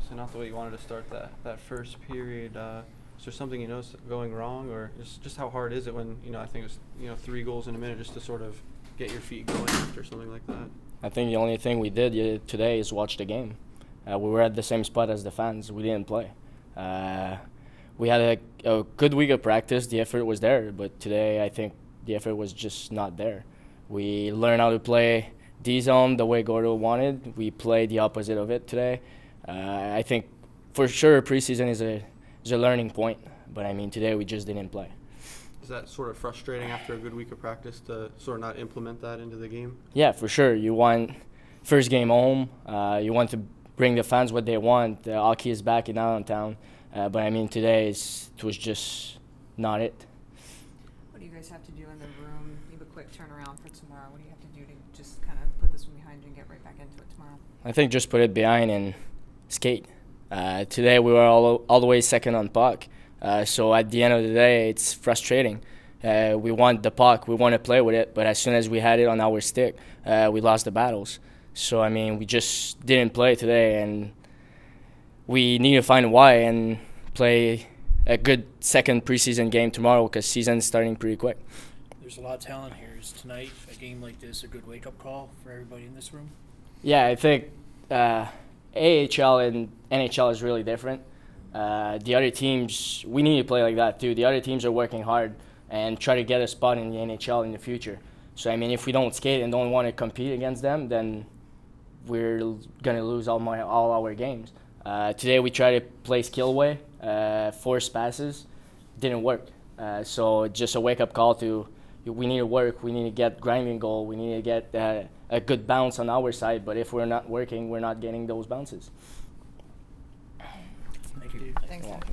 obviously not the way you wanted to start that first period. Is there something you noticed going wrong, or just how hard is it when, I think it was, 3 goals in a minute just to sort of get your feet going after something like that? I think the only thing we did today is watch the game. We were at the same spot as the fans. We didn't play. We had a good week of practice. The effort was there, but today I think the effort was just not there. We learned how to play D-zone the way Gordo wanted. We played the opposite of it today. I think for sure preseason is a learning point, but I mean today we just didn't play. Is that sort of frustrating after a good week of practice to sort of not implement that into the game? Yeah, for sure. You want first game home. You want to bring the fans what they want. The hockey is back in downtown, but I mean today it was just not it. What do you guys have to do in the room? Maybe a quick turnaround for tomorrow. What do you have to do to just kind of put this one behind you and get right back into it tomorrow? I think just put it behind and skate. Today we were all the way second on puck, so at the end of the day it's frustrating. We want the puck, we want to play with it, but as soon as we had it on our stick, we lost the battles. So I mean we just didn't play today, and we need to find why and play a good second preseason game tomorrow because season's starting pretty quick. There's a lot of talent here. Is tonight a game like this a good wake-up call for everybody in this room? Yeah, I think AHL and NHL is really different. The other teams, we need to play like that too. The other teams are working hard and try to get a spot in the NHL in the future. So, I mean, if we don't skate and don't want to compete against them, then we're going to lose all our games. Today we tried to play skill way, force passes. Didn't work. So just a wake-up call to we need to work, we need to get grinding goal, we need to get a good bounce on our side, but if we're not working, we're not getting those bounces. Thank you. Thanks, Jeff.